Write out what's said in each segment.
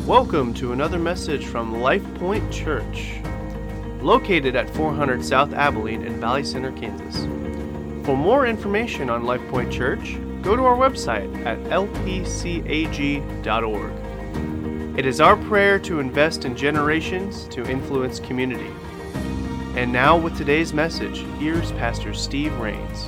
Welcome to another message from Life Point Church, located at 400 South Abilene in Valley Center, Kansas. For more information on Life Point Church, go to our website at lpcag.org. It is our prayer to invest in generations to influence community. And now with today's message, here's Pastor Steve Rains.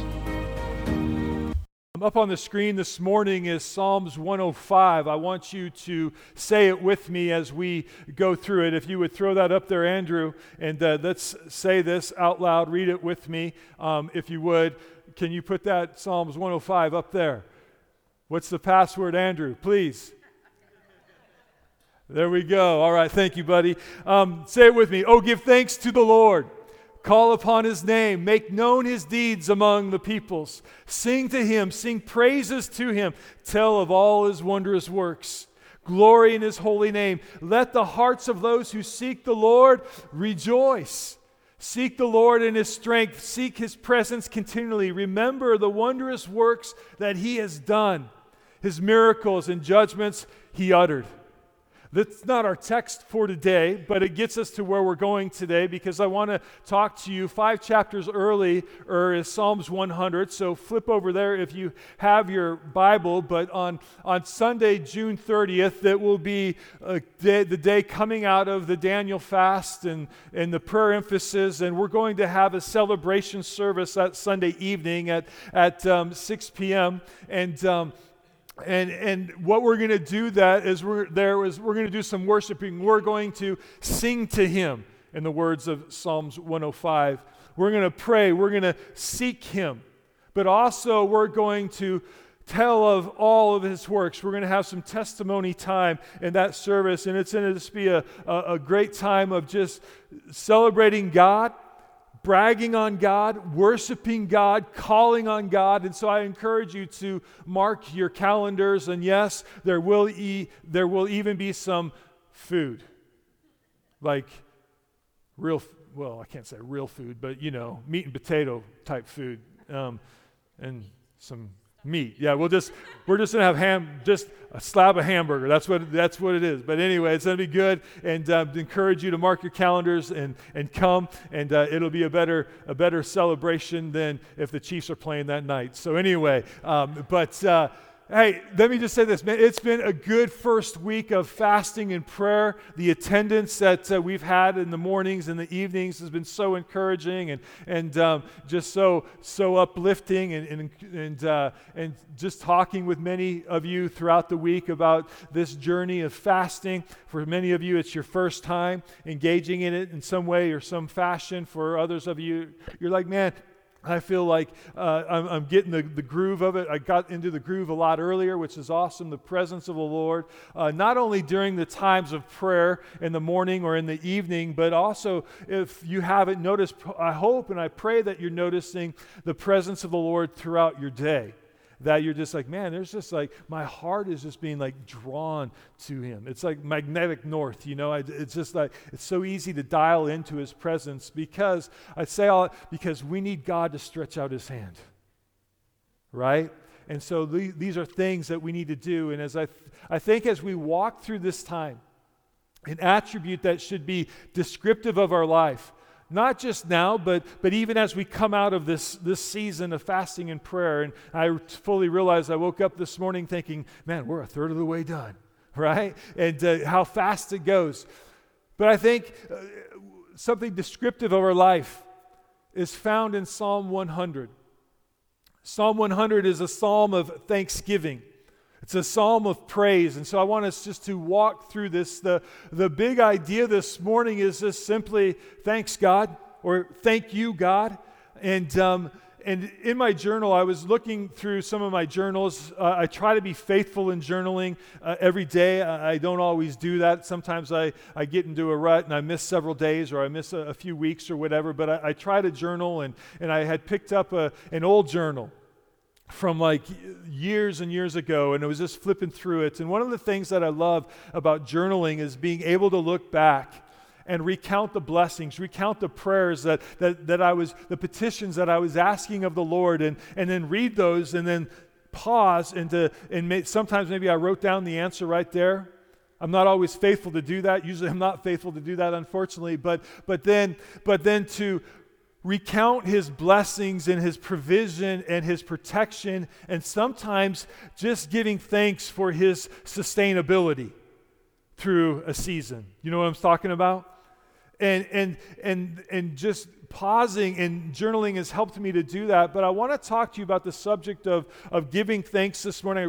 Up on the screen this morning is Psalms 105. I want you to say it with me as we go through it. If you would throw that up there, Andrew, and let's say this out loud. Read it with me, if you would. Can you put that Psalms 105 up there? What's the password, Andrew? Please. There we go. All right, thank you, buddy. Say it with me. Oh, give thanks to the Lord. Call upon his name, make known his deeds among the peoples. Sing to him, sing praises to him, tell of all his wondrous works. Glory in his holy name. Let the hearts of those who seek the Lord rejoice. Seek the Lord in his strength, seek his presence continually. Remember the wondrous works that he has done, his miracles and judgments he uttered. That's not our text for today, but it gets us to where we're going today because I want to talk to you 5 chapters earlier is Psalms 100. So flip over there if you have your Bible. But on Sunday, June 30th, that will be the day coming out of the Daniel fast and the prayer emphasis. And we're going to have a celebration service that Sunday evening at 6 p.m. And what we're going to do we're going to do some worshiping. We're going to sing to him in the words of Psalms 105. We're going to pray. We're going to seek him. But also we're going to tell of all of his works. We're going to have some testimony time in that service. And it's going to just be a great time of just celebrating God, bragging on God, worshiping God, calling on God. And so I encourage you to mark your calendars. And yes, there will even be some food, like I can't say real food, but meat and potato type food, and some meat. Yeah, we're just gonna have just a slab of hamburger. That's what it is. But anyway, it's gonna be good, and encourage you to mark your calendars and come, and it'll be a better celebration than if the Chiefs are playing that night. So anyway, hey, let me just say this, man. It's been a good first week of fasting and prayer. The attendance that we've had in the mornings and the evenings has been so encouraging and just so uplifting and just talking with many of you throughout the week about this journey of fasting. For many of you, it's your first time engaging in it in some way or some fashion. For others of you, you're like, man, I feel like I'm getting the groove of it. I got into the groove a lot earlier, which is awesome. The presence of the Lord, not only during the times of prayer in the morning or in the evening, but also if you haven't noticed, I hope and I pray that you're noticing the presence of the Lord throughout your day. That you're just like, man, there's just like, my heart is just being like drawn to him. It's like magnetic north, it's just like, it's so easy to dial into his presence because we need God to stretch out his hand, right? And so these are things that we need to do. And as I think as we walk through this time, an attribute that should be descriptive of our life, not just now, but even as we come out of this season of fasting and prayer. And I fully realized I woke up this morning thinking, man, we're a third of the way done, right? And how fast it goes. But I think something descriptive of our life is found in Psalm 100. Psalm 100 is a psalm of thanksgiving. It's a psalm of praise. And so I want us just to walk through this. The big idea this morning is just simply thanks God, or thank you God. And in my journal, I was looking through some of my journals. I try to be faithful in journaling every day. I don't always do that. Sometimes I get into a rut and I miss several days or I miss a few weeks or whatever. But I try to journal, and I had picked up an old journal from like years and years ago, and I was just flipping through it. And one of the things that I love about journaling is being able to look back and recount the blessings, recount the prayers that I was, the petitions that I was asking of the Lord, and then read those and then pause sometimes maybe I wrote down the answer right there, I'm not always faithful to do that. Usually I'm not faithful to do that, unfortunately. But then to recount his blessings and his provision and his protection, and sometimes just giving thanks for his sustainability through a season. You know what I'm talking about? And just pausing and journaling has helped me to do that. But I want to talk to you about the subject of giving thanks this morning.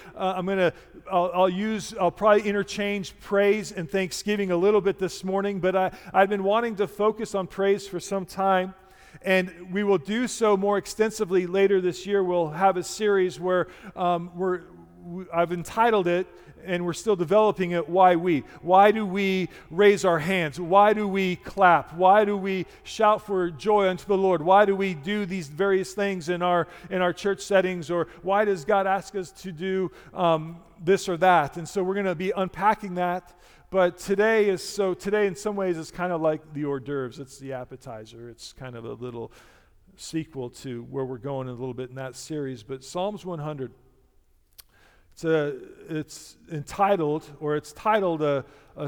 I'll probably interchange praise and thanksgiving a little bit this morning, but I've been wanting to focus on praise for some time. And we will do so more extensively later this year. We'll have a series where I've entitled it, and we're still developing it, Why We? Why do we raise our hands? Why do we clap? Why do we shout for joy unto the Lord? Why do we do these various things in our church settings? Or why does God ask us to do this or that? And so we're going to be unpacking that. But today in some ways is kind of like the hors d'oeuvres. It's the appetizer. It's kind of a little sequel to where we're going a little bit in that series. But Psalms 100. It's titled a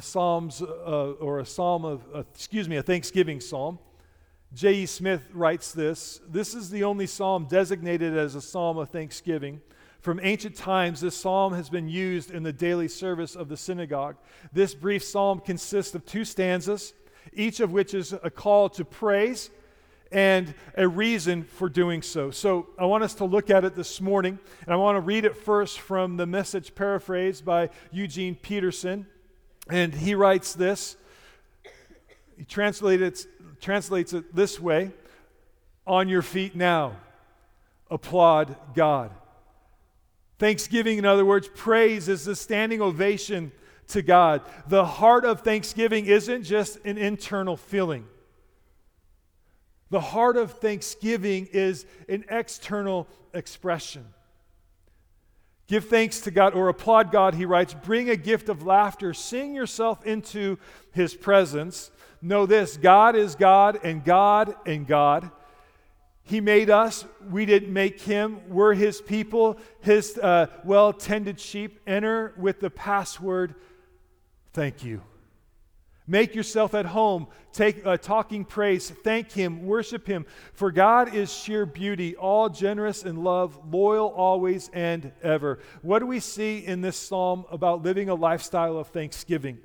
Thanksgiving psalm. J.E. Smith writes this. This is the only psalm designated as a psalm of thanksgiving. From ancient times, this psalm has been used in the daily service of the synagogue. This brief psalm consists of 2 stanzas, each of which is a call to praise and a reason for doing so. So I want us to look at it this morning, and I want to read it first from the Message paraphrase by Eugene Peterson. And he writes this. He translates it this way: on your feet now, applaud God. Thanksgiving, in other words, praise is the standing ovation to God. The heart of thanksgiving isn't just an internal feeling. The heart of thanksgiving is an external expression. Give thanks to God, or applaud God, he writes. Bring a gift of laughter. Sing yourself into his presence. Know this: God is God and God and God. He made us. We didn't make him. We're his people, his well-tended sheep. Enter with the password, thank you. Make yourself at home, talking praise, thank him, worship him. For God is sheer beauty, all generous in love, loyal always and ever. What do we see in this psalm about living a lifestyle of thanksgiving?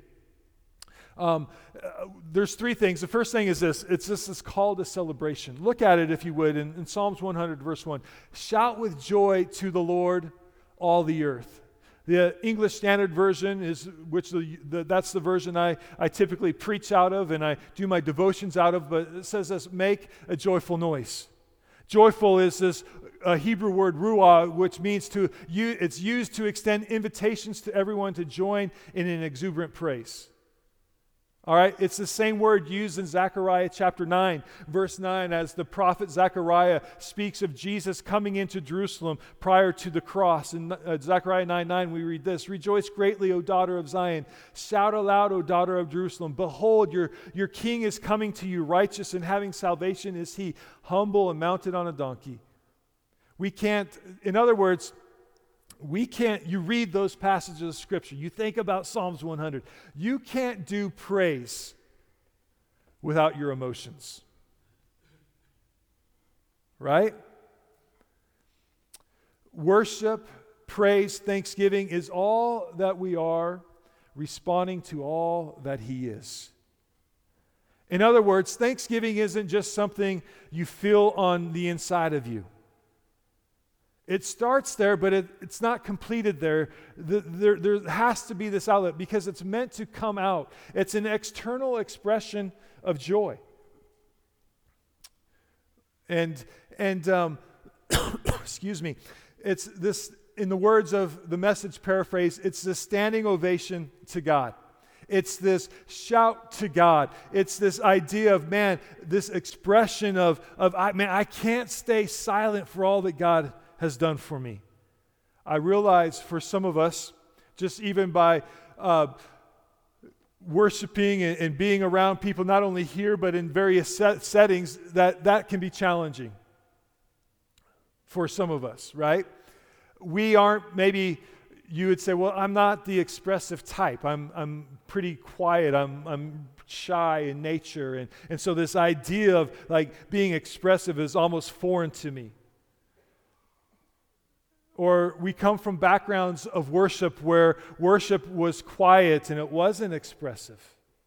There's 3 things. The first thing is this: it's just this call to celebration. Look at it, if you would, in Psalms 100, verse 1. Shout with joy to the Lord, all the earth. The English Standard Version that's the version I typically preach out of and I do my devotions out of, but it says this: make a noise. Joyful is this Hebrew word ruah, which means it's used to extend invitations to everyone to join in an exuberant praise. All right, it's the same word used in Zechariah chapter 9, verse 9, as the prophet Zechariah speaks of Jesus coming into Jerusalem prior to the cross. In Zechariah 9:9, we read this: Rejoice greatly, O daughter of Zion. Shout aloud, O daughter of Jerusalem. Behold, your king is coming to you. Righteous and having salvation is he, humble and mounted on a donkey. You read those passages of Scripture, you think about Psalms 100, you can't do praise without your emotions. Right? Worship, praise, thanksgiving is all that we are, responding to all that he is. In other words, thanksgiving isn't just something you feel on the inside of you. It starts there, but it's not completed there. There has to be this outlet because it's meant to come out. It's an external expression of joy. And excuse me, it's this, in the words of the Message paraphrase, it's this standing ovation to God. It's this shout to God. It's this idea of, this expression of I can't stay silent for all that God has done for me. I realize for some of us, just even by worshiping and being around people, not only here but in various settings, that can be challenging for some of us, right? We aren't maybe you would say, well, I'm not the expressive type. I'm pretty quiet. I'm shy in nature. And so this idea of like being expressive is almost foreign to me. Or we come from backgrounds of worship where worship was quiet and it wasn't expressive.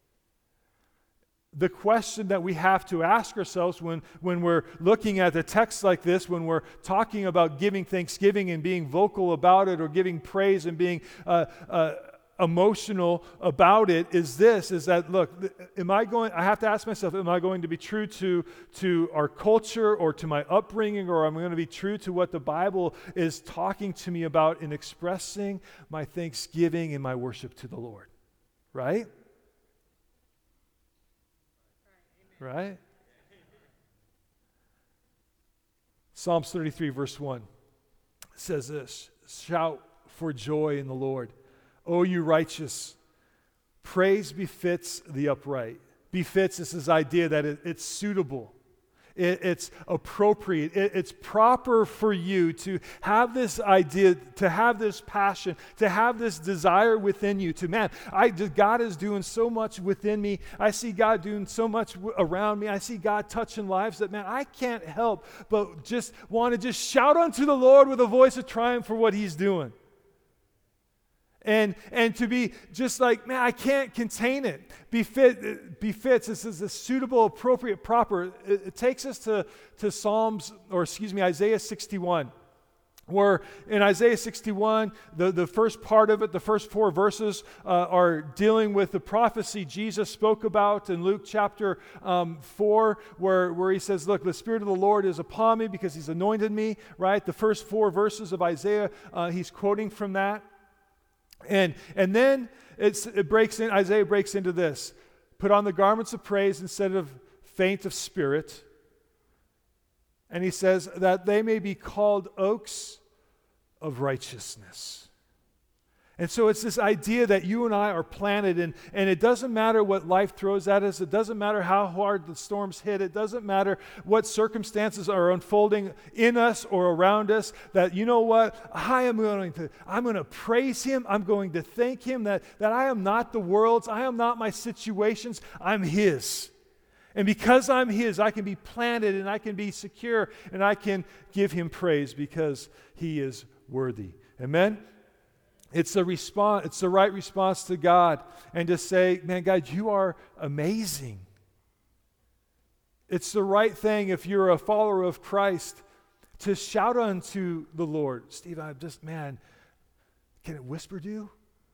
The question that we have to ask ourselves when we're looking at a text like this, when we're talking about giving thanksgiving and being vocal about it, or giving praise and being emotional about it, is that, look, I have to ask myself, am I going to be true to our culture or to my upbringing, or am I going to be true to what the Bible is talking to me about in expressing my thanksgiving and my worship to the Lord? Right? Right? Psalms 33 verse 1 says this: shout for joy in the Lord, O you righteous. Praise befits the upright. Befits is this idea that it's suitable. It's appropriate. It's proper for you to have this idea, to have this passion, to have this desire within you God is doing so much within me. I see God doing so much around me. I see God touching lives that, I can't help but just want to just shout unto the Lord with a voice of triumph for what He's doing. And to be just like, I can't contain it. Befits, this is a suitable, appropriate, proper. It takes us to Isaiah 61, where in Isaiah 61, the first part of it, the first 4 verses are dealing with the prophecy Jesus spoke about in Luke chapter 4, where he says, look, the Spirit of the Lord is upon me because He's anointed me, right? The first 4 verses of Isaiah, he's quoting from that. And then Isaiah breaks into this: put on the garments of praise instead of faint of spirit. And he says that they may be called oaks of righteousness. And so it's this idea that you and I are planted, and it doesn't matter what life throws at us. It doesn't matter how hard the storms hit. It doesn't matter what circumstances are unfolding in us or around us, that you know what? I'm going to praise Him. I'm going to thank Him that I am not the world's. I am not my situations. I'm His. And because I'm His, I can be planted and I can be secure and I can give Him praise because He is worthy. Amen? It's the right response to God, and to say, God, you are amazing. It's the right thing if you're a follower of Christ to shout unto the Lord. Steve, can it whisper do?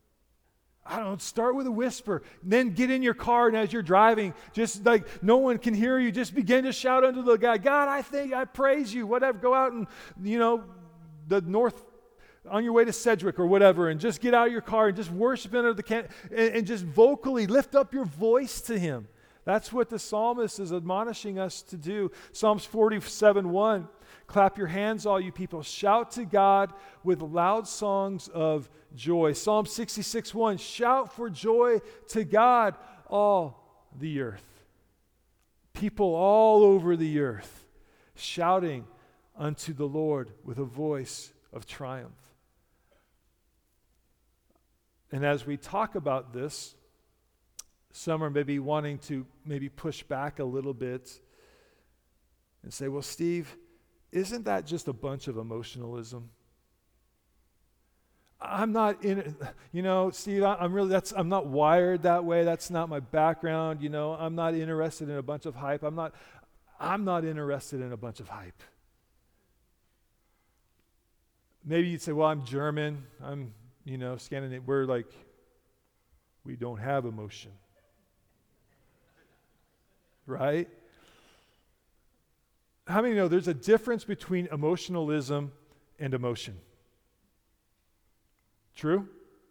I don't start with a whisper. Then get in your car, and as you're driving, just like no one can hear you, just begin to shout unto the God. God, I praise you. Whatever. Go out and, the north, on your way to Sedgwick or whatever, and just get out of your car and just worship under the and just vocally lift up your voice to Him. That's what the psalmist is admonishing us to do. Psalms 47:1, clap your hands, all you people. Shout to God with loud songs of joy. Psalm 66:1, shout for joy to God, all the earth. People all over the earth shouting unto the Lord with a voice of triumph. And as we talk about this, some are maybe wanting to push back a little bit and say, well, Steve, isn't that just a bunch of emotionalism? I'm not Steve, I'm not wired that way. That's not my background. I'm not interested in a bunch of hype. I'm not interested in a bunch of hype. Maybe you'd say, well, I'm German. I'm Scandinavian. We don't have emotion. Right? How many know there's a difference between emotionalism and emotion? True?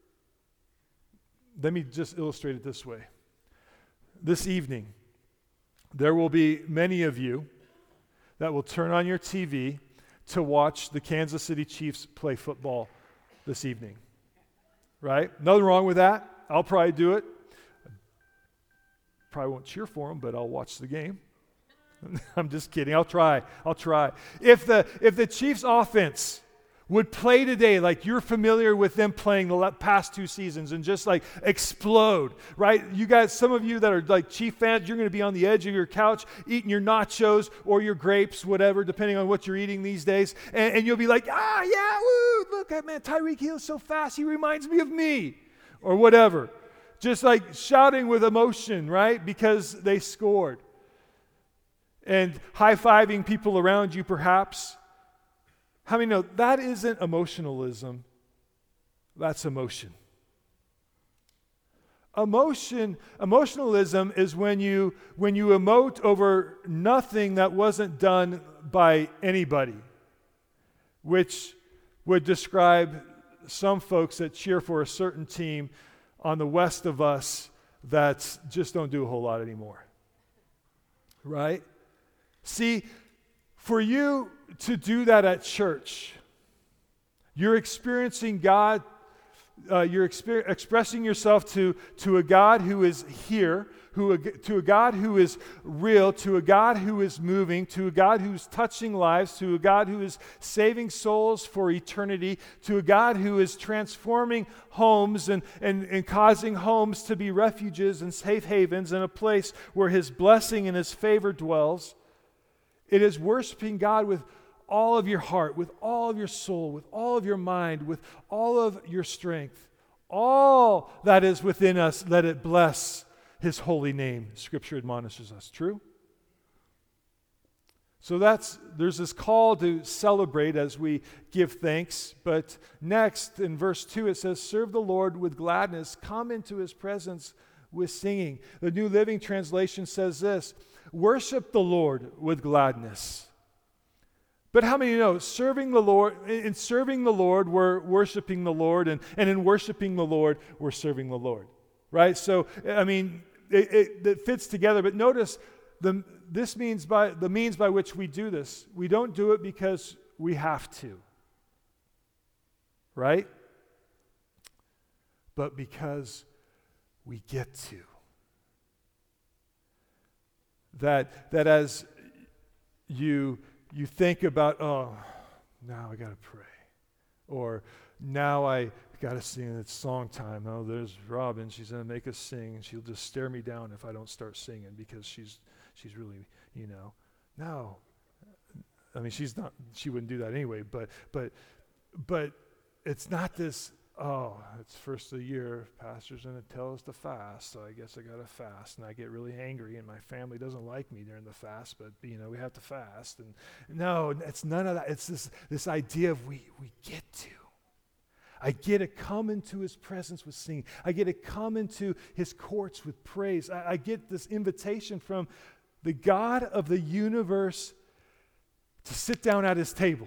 Let me just illustrate it this way. This evening, there will be many of you that will turn on your TV to watch the Kansas City Chiefs play football this evening. Right? Nothing wrong with that. I'll probably do it. Probably won't cheer for them, but I'll watch the game. I'm just kidding. I'll try. If the Chiefs offense would play today like you're familiar with them playing the past 2 seasons and just like explode, right? You guys, some of you that are like Chief fans, you're going to be on the edge of your couch eating your nachos or your grapes, whatever, depending on what you're eating these days. And you'll be like, yeah, woo, look at man, Tyreek Hill's so fast, he reminds me of me, or whatever. Just like shouting with emotion, right? Because they scored. And high-fiving people around you perhaps. How many know that isn't emotionalism? That's emotion. Emotionalism is when you emote over nothing that wasn't done by anybody, which would describe some folks that cheer for a certain team on the west of us that just don't do a whole lot anymore. Right? See, for you to do that at church, you're experiencing God, you're expressing yourself to a God who is here, to a God who is real, to a God who is moving, to a God who's touching lives, to a God who is saving souls for eternity, to a God who is transforming homes and causing homes to be refuges and safe havens and a place where His blessing and His favor dwells. It is worshiping God with all of your heart, with all of your soul, with all of your mind, with all of your strength. All that is within us, let it bless His holy name. Scripture admonishes us. True? So there's this call to celebrate as we give thanks. But next, in verse 2, it says, serve the Lord with gladness. Come into His presence with singing. The New Living Translation says this, worship the Lord with gladness. But how many know, serving the Lord, we're worshiping the Lord, and in worshiping the Lord, we're serving the Lord, right? So, I mean, it fits together, but notice the means by which we do this. We don't do it because we have to, right? But because we get to. That as you think about, oh, now I got to pray. Or now I got to sing, it's song time. Oh, there's Robin, she's going to make us sing, and she'll just stare me down if I don't start singing because she's really, No. I mean, she wouldn't do that anyway, but it's not this, oh, it's first of the year, pastor's going to tell us to fast, so I guess I got to fast, and I get really angry, and my family doesn't like me during the fast, but, we have to fast. And no, it's none of that. It's this idea of we get to. I get to come into His presence with singing. I get to come into His courts with praise. I get this invitation from the God of the universe to sit down at His table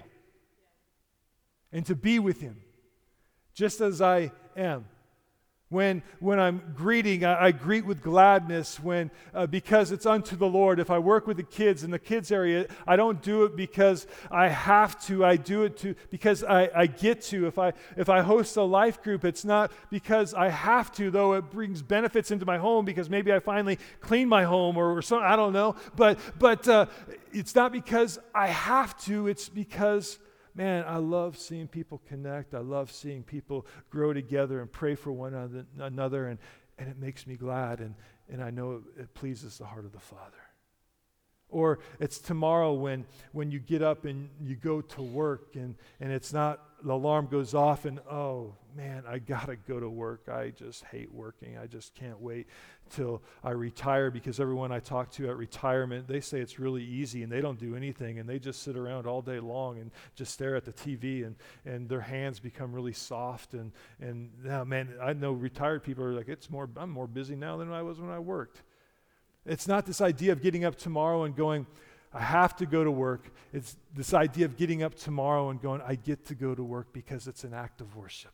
and to be with Him. Just as I am. When I'm greeting, I greet with gladness because it's unto the Lord. If I work with the kids in the kids area, I don't do it because I have to. I do it because I get to. If I host a life group, it's not because I have to, though it brings benefits into my home because maybe I finally clean my home or something. I don't know. But it's not because I have to. It's because, man, I love seeing people connect. I love seeing people grow together and pray for one another, and it makes me glad, and I know it pleases the heart of the Father. Or it's tomorrow when you get up and you go to work, and it's not, the alarm goes off, and oh, man, I got to go to work. I just hate working. I just can't wait till I retire, because everyone I talk to at retirement, they say it's really easy and they don't do anything and they just sit around all day long and just stare at the TV, and their hands become really soft, and now, man, I know retired people are like, I'm more busy now than I was when I worked. It's not this idea of getting up tomorrow and going, I have to go to work. It's this idea of getting up tomorrow and going, I get to go to work because it's an act of worship.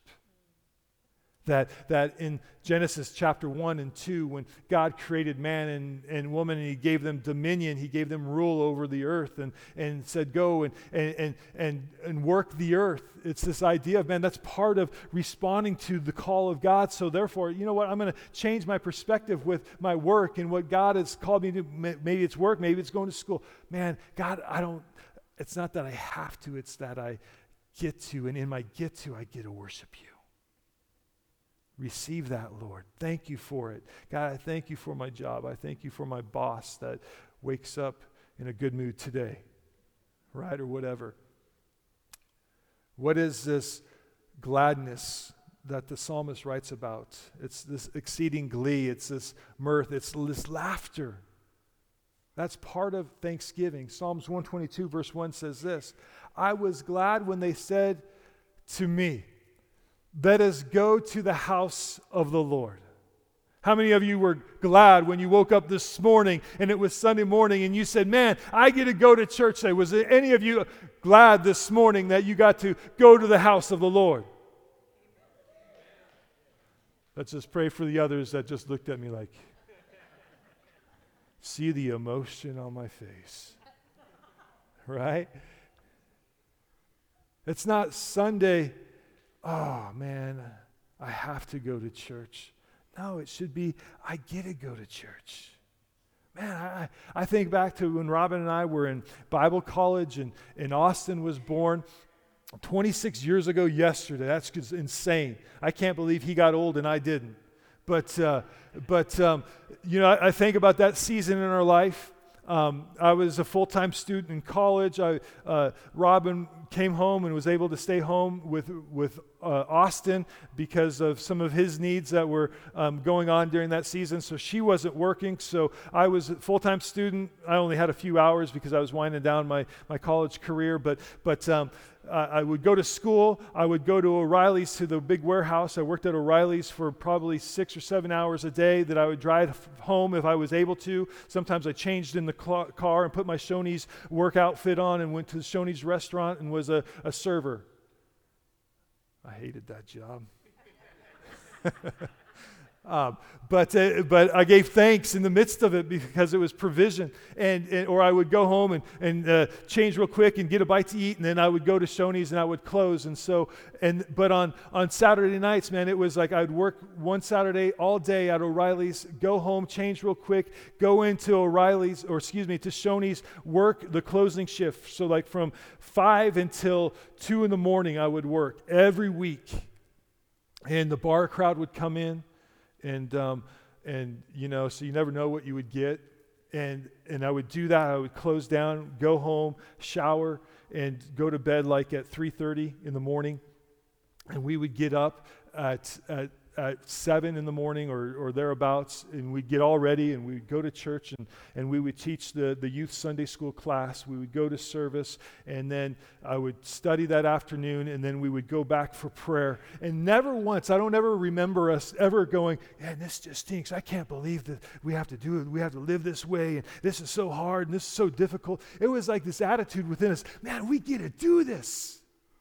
That in Genesis chapter 1 and 2, when God created man and woman, and He gave them dominion, He gave them rule over the earth, and said, go and work the earth. It's this idea of, man, that's part of responding to the call of God. So therefore, you know what? I'm going to change my perspective with my work and what God has called me to. Maybe it's work, maybe it's going to school. Man, God, it's not that I have to, it's that I get to, and in my get to, I get to worship you. Receive that, Lord. Thank you for it. God, I thank you for my job. I thank you for my boss that wakes up in a good mood today, right, or whatever. What is this gladness that the psalmist writes about? It's this exceeding glee. It's this mirth. It's this laughter. That's part of thanksgiving. Psalms 122 verse 1 says this, I was glad when they said to me, let us go to the house of the Lord. How many of you were glad when you woke up this morning and it was Sunday morning and you said, man, I get to go to church today? Was there any of you glad this morning that you got to go to the house of the Lord? Let's just pray for the others that just looked at me like, see the emotion on my face, right? It's not Sunday, oh man, I have to go to church. No, it should be, I get to go to church. Man, I think back to when Robin and I were in Bible college and Austin was born 26 years ago yesterday. That's insane. I can't believe he got old and I didn't. But you know, I think about that season in our life. I was a full-time student in college. Robin came home and was able to stay home with Austin because of some of his needs that were going on during that season. So she wasn't working. So I was a full-time student. I only had a few hours because I was winding down my college career. But I would go to school. I would go to O'Reilly's, to the big warehouse. I worked at O'Reilly's for probably 6 or 7 hours a day that I would drive home if I was able to. Sometimes I changed in the car and put my Shoney's work outfit on and went to the Shoney's restaurant and was a server. I hated that job. But I gave thanks in the midst of it because it was provision. Or I would go home and change real quick and get a bite to eat, and then I would go to Shoney's and I would close. But on Saturday nights, man, it was like I'd work one Saturday all day at O'Reilly's, go home, change real quick, go into O'Reilly's, to Shoney's, work the closing shift. So like from 5 until 2 in the morning, I would work every week. And the bar crowd would come in. And you know, so you never know what you would get. And I would do that. I would close down, go home, shower, and go to bed like at 3:30 in the morning. And we would get up at 7 in the morning or thereabouts, and we'd get all ready, and we'd go to church, and we would teach the youth Sunday school class. We would go to service, and then I would study that afternoon, and then we would go back for prayer. And never once, I don't ever remember us ever going, man, this just stinks. I can't believe that we have to do it. We have to live this way, and this is so hard, and this is so difficult. It was like this attitude within us, man, we get to do this.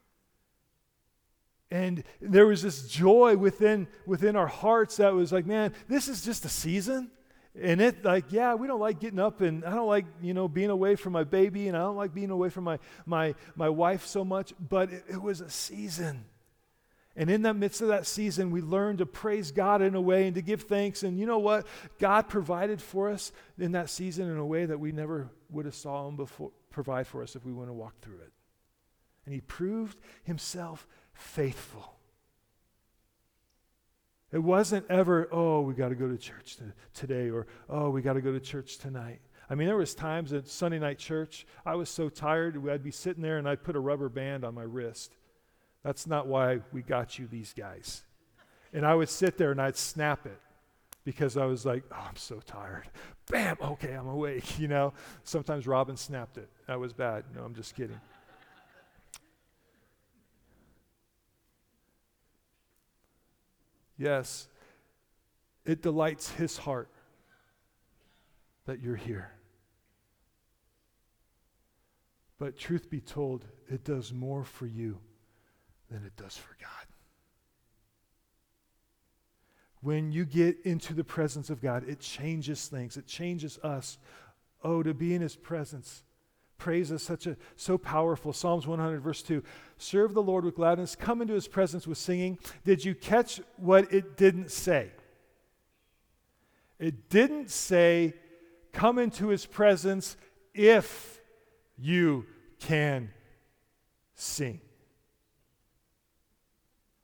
And there was this joy within our hearts that was like, man, this is just a season. And it like, yeah, we don't like getting up, and I don't like, being away from my baby, and I don't like being away from my wife so much, but it was a season. And in the midst of that season, we learned to praise God in a way and to give thanks. And you know what? God provided for us in that season in a way that we never would have saw him before provide for us if we wouldn't have walked through it. And he proved himself faithful. It wasn't ever, oh, we got to go to church today, or oh, we got to go to church tonight. I mean, there was times at Sunday night church, I was so tired, I'd be sitting there and I'd put a rubber band on my wrist. That's not why we got you these guys. And I would sit there and I'd snap it because I was like, oh, I'm so tired. Bam, okay, I'm awake, Sometimes Robin snapped it. That was bad. No, I'm just kidding. Yes, it delights his heart that you're here. But truth be told, it does more for you than it does for God. When you get into the presence of God, it changes things. It changes us. Oh, to be in his presence. Praise is so powerful. Psalms 100 verse 2. Serve the Lord with gladness. Come into his presence with singing. Did you catch what it didn't say? It didn't say, come into his presence if you can sing.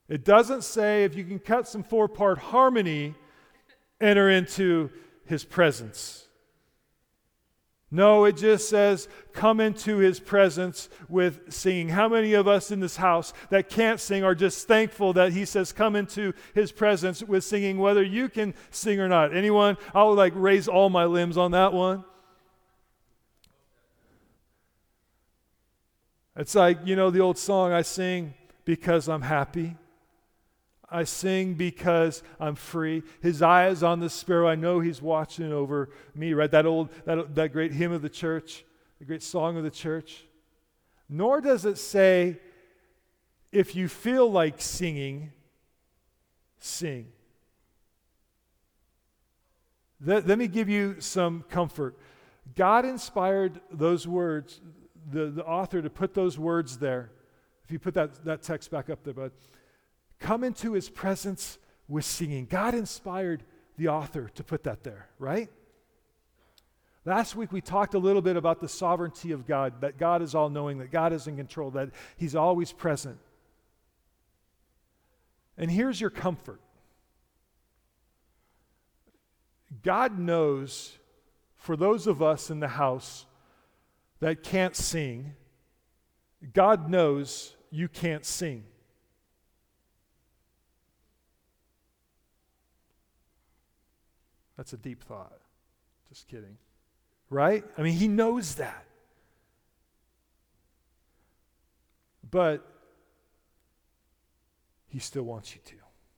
It doesn't say if you can cut some 4-part harmony, enter into his presence. No, it just says, come into his presence with singing. How many of us in this house that can't sing are just thankful that he says, come into his presence with singing, whether you can sing or not? Anyone? I would raise all my limbs on that one. It's the old song, I sing because I'm happy. I sing because I'm free. His eye is on the sparrow. I know he's watching over me, right? That great hymn of the church, the great song of the church. Nor does it say, if you feel like singing, sing. Let me give you some comfort. God inspired those words, the author, to put those words there. If you put that text back up there, bud. Come into his presence with singing. God inspired the author to put that there, right? Last week we talked a little bit about the sovereignty of God, that God is all-knowing, that God is in control, that he's always present. And here's your comfort. God knows, for those of us in the house that can't sing, God knows you can't sing. That's a deep thought. Just kidding. Right? I mean, he knows that. But he still wants you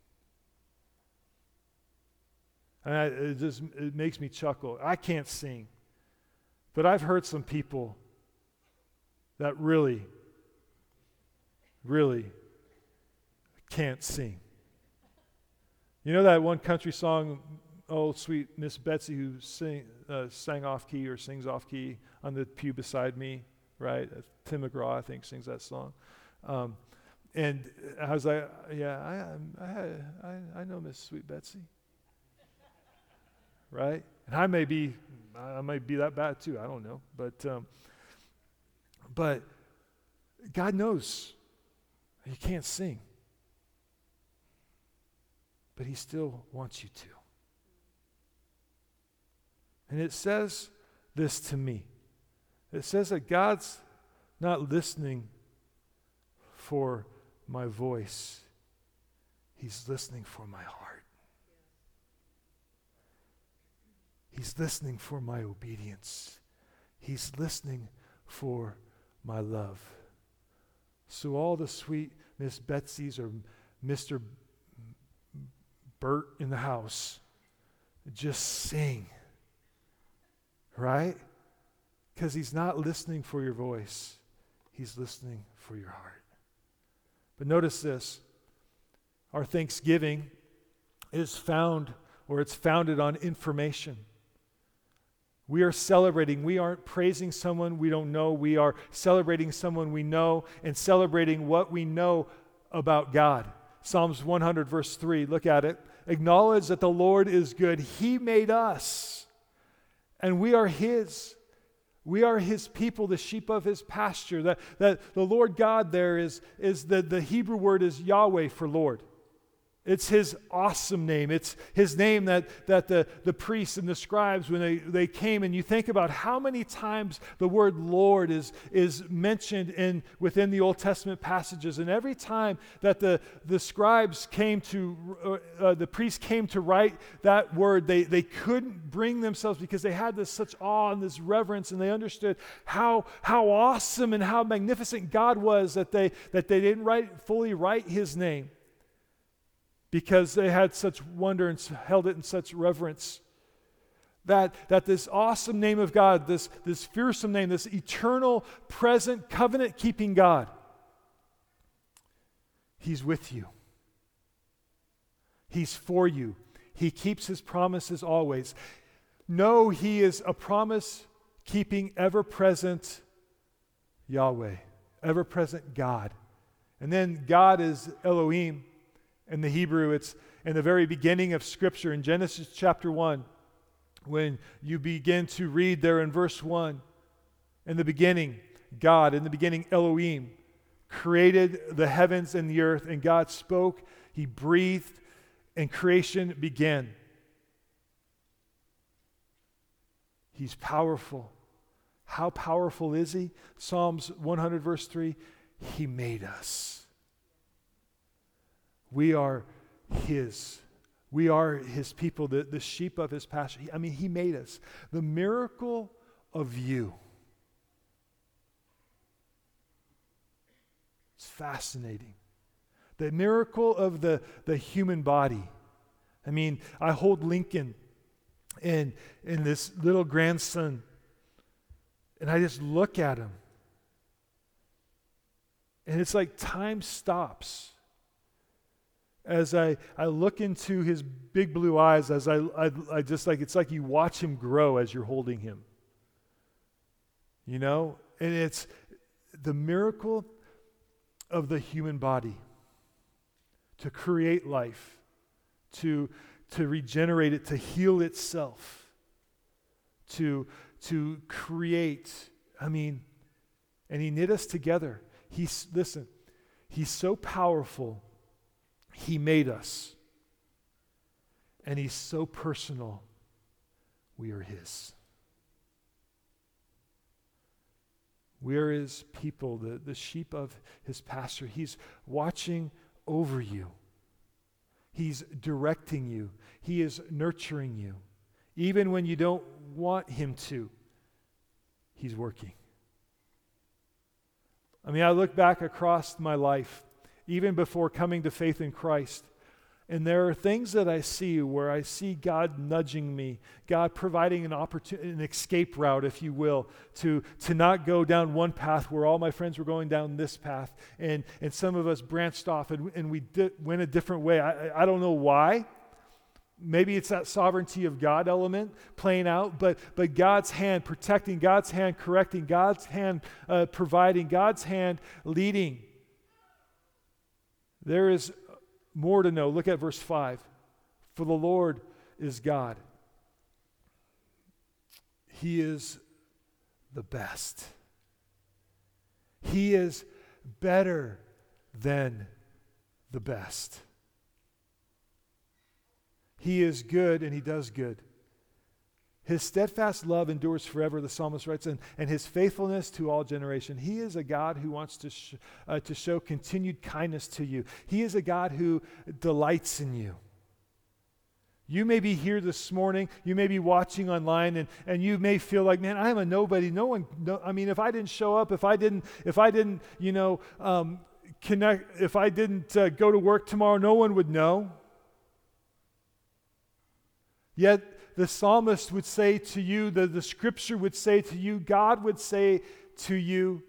to. And it makes me chuckle. I can't sing. But I've heard some people that really, really can't sing. You know that one country song, oh, sweet Miss Betsy, who sang off key or sings off key on the pew beside me, right? Tim McGraw, I think, sings that song. And I was like, yeah, I know Miss Sweet Betsy, right? And I may be that bad too. I don't know, but God knows you can't sing, but he still wants you to. And it says this to me. It says that God's not listening for my voice. He's listening for my heart. He's listening for my obedience. He's listening for my love. So all the sweet Miss Betsy's or Mr. Bert in the house, just sing. Right? Because he's not listening for your voice. He's listening for your heart. But notice this. Our thanksgiving is it's founded on information. We are celebrating. We aren't praising someone we don't know. We are celebrating someone we know and celebrating what we know about God. Psalms 100 verse 3, look at it. Acknowledge that the Lord is good. He made us. And we are his. We are his people, the sheep of his pasture. That the Lord God there is the Hebrew word is Yahweh for Lord. It's his awesome name. It's his name that the priests and the scribes, when they came, and you think about how many times the word Lord is mentioned within the Old Testament passages. And every time that the scribes came to, the priests came to write that word, they couldn't bring themselves because they had such awe and this reverence, and they understood how awesome and how magnificent God was that they didn't fully write his name. Because they had such wonder and held it in such reverence. That this awesome name of God, this fearsome name, this eternal, present, covenant-keeping God, he's with you. He's for you. He keeps his promises always. No, he is a promise-keeping, ever-present Yahweh, ever-present God. And then God is Elohim. In the Hebrew, it's in the very beginning of Scripture, in Genesis chapter 1, when you begin to read there in verse 1, in the beginning, God, in the beginning, Elohim, created the heavens and the earth, and God spoke, he breathed, and creation began. He's powerful. How powerful is he? Psalms 100 verse 3, he made us. We are his. We are his people, the sheep of his pasture. He made us. The miracle of you. It's fascinating. The miracle of the human body. I hold Lincoln and this little grandson, and I just look at him. And it's like time stops. As I look into his big blue eyes, as I just like, it's like you watch him grow as you're holding him. And it's the miracle of the human body to create life, to regenerate it, to heal itself, to create. And he knit us together. He's so powerful. He made us. And he's so personal. We are his. We are his people, the sheep of his pasture. He's watching over you. He's directing you. He is nurturing you. Even when you don't want him to, he's working. I look back across my life, even before coming to faith in Christ, and there are things that I see where I see God nudging me, God providing an opportunity, an escape route, if you will, to not go down one path where all my friends were going down this path, and some of us branched off and we went a different way. I don't know why. Maybe it's that sovereignty of God element playing out, but God's hand protecting, God's hand correcting, God's hand providing, God's hand leading. There is more to know. Look at verse 5. For the Lord is God. He is the best. He is better than the best. He is good and he does good. His steadfast love endures forever, the psalmist writes, and his faithfulness to all generation. He is a God who wants to show continued kindness to you. He is a God who delights in you. You may be here this morning, you may be watching online, and you may feel like, man, I'm a nobody. If I didn't show up, if I didn't connect, if I didn't go to work tomorrow, no one would know. Yet the psalmist would say to you, the scripture would say to you, God would say to you,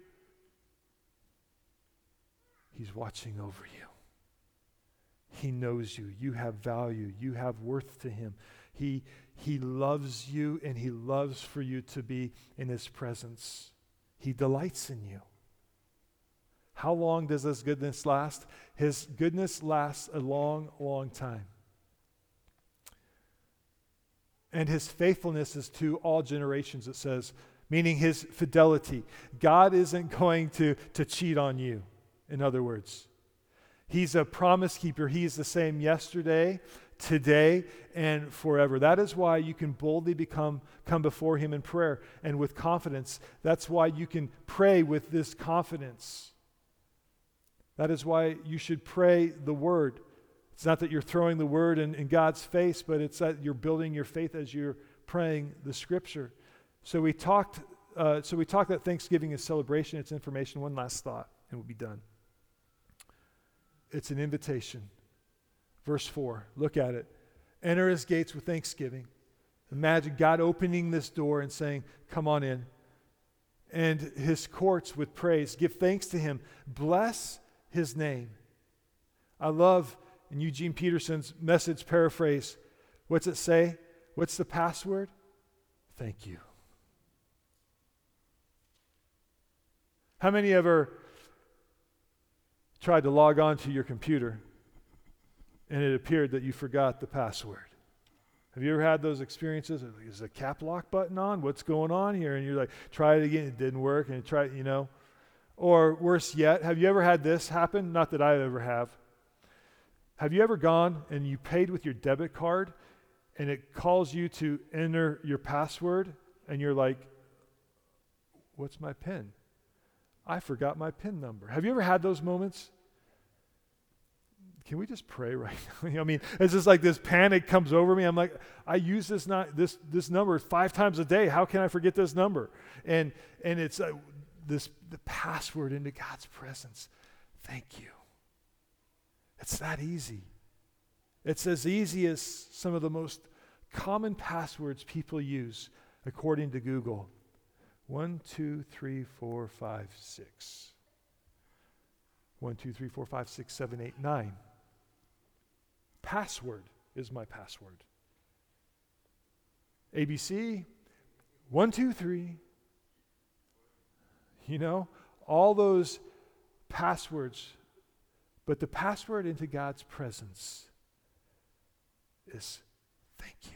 he's watching over you. He knows you. You have value. You have worth to him. He loves you, and he loves for you to be in his presence. He delights in you. How long does this goodness last? His goodness lasts a long, long time. And his faithfulness is to all generations, it says, meaning his fidelity. God isn't going to cheat on you, in other words. He's a promise keeper. He is the same yesterday, today, and forever. That is why you can boldly come before him in prayer and with confidence. That's why you can pray with this confidence. That is why you should pray the word. It's not that you're throwing the word in God's face, but it's that you're building your faith as you're praying the scripture. So we talked that Thanksgiving is celebration, it's information. One last thought, and we'll be done. It's an invitation. Verse 4, look at it. Enter his gates with thanksgiving. Imagine God opening this door and saying, come on in. And his courts with praise. Give thanks to him. Bless his name. I love in Eugene Peterson's Message paraphrase, what's it say? What's the password? Thank you. How many ever tried to log on to your computer and it appeared that you forgot the password? Have you ever had those experiences? Is the cap lock button on? What's going on here? And you're like, try it again. It didn't work. And try, Or worse yet, have you ever had this happen? Not that I ever have. Have you ever gone and you paid with your debit card and it calls you to enter your password and you're like, what's my PIN? I forgot my PIN number. Have you ever had those moments? Can we just pray right now? I mean, it's just like this panic comes over me. I'm like, I use this number 5 times a day. How can I forget this number? And it's the password into God's presence. Thank you. It's that easy. It's as easy as some of the most common passwords people use, according to Google. 1, 2, 3, 4, 5, 6. 1, 2, 3, 4, 5, 6, 7, 8, 9. Password is my password. ABC, 1, 2, 3. You know, all those passwords. But the password into God's presence is thank you.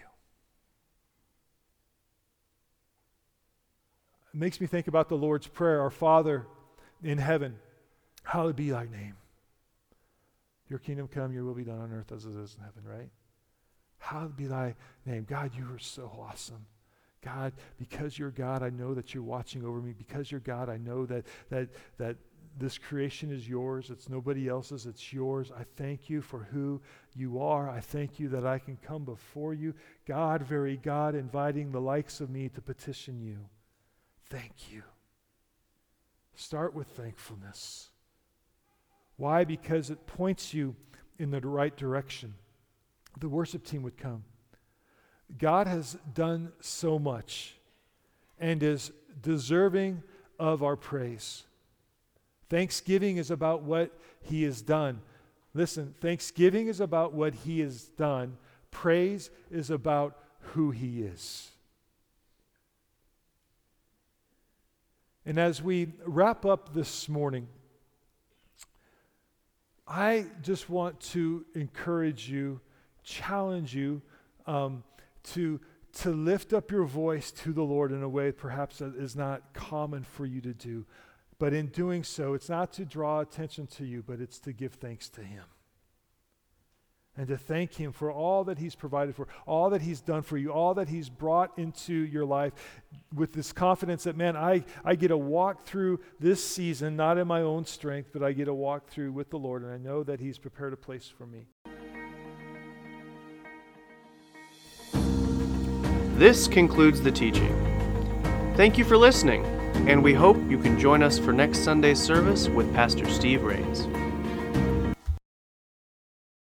It makes me think about the Lord's Prayer, our Father in heaven, hallowed be thy name. Your kingdom come, your will be done on earth as it is in heaven, right? Hallowed be thy name. God, you are so awesome. God, because you're God, I know that you're watching over me. Because you're God, I know that this creation is yours. It's nobody else's. It's yours. I thank you for who you are. I thank you that I can come before you. God, very God, inviting the likes of me to petition you. Thank you. Start with thankfulness. Why? Because it points you in the right direction. The worship team would come. God has done so much and is deserving of our praise. Thanksgiving is about what he has done. Listen, thanksgiving is about what he has done. Praise is about who he is. And as we wrap up this morning, I just want to encourage you, challenge you to lift up your voice to the Lord in a way perhaps that is not common for you to do. But in doing so, it's not to draw attention to you, but it's to give thanks to him. And to thank him for all that he's provided for, all that he's done for you, all that he's brought into your life with this confidence that, man, I get to walk through this season, not in my own strength, but I get to walk through with the Lord, and I know that he's prepared a place for me. This concludes the teaching. Thank you for listening, and we hope you can join us for next Sunday's service with Pastor Steve Rains.